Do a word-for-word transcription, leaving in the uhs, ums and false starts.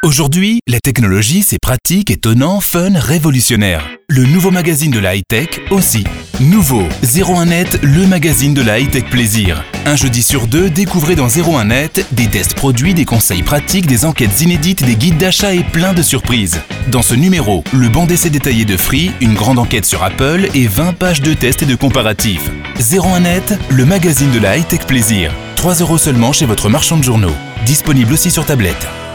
Aujourd'hui, la technologie, c'est pratique, étonnant, fun, révolutionnaire. Le nouveau magazine de la high-tech aussi. Nouveau, zéro un net, le magazine de la high-tech plaisir. Un jeudi sur deux, découvrez dans zéro un net des tests produits, des conseils pratiques, des enquêtes inédites, des guides d'achat et plein de surprises. Dans ce numéro, le banc d'essai détaillé de Free, une grande enquête sur Apple et vingt pages de tests et de comparatifs. zéro un net, le magazine de la high-tech plaisir. trois euros seulement chez votre marchand de journaux. Disponible aussi sur tablette.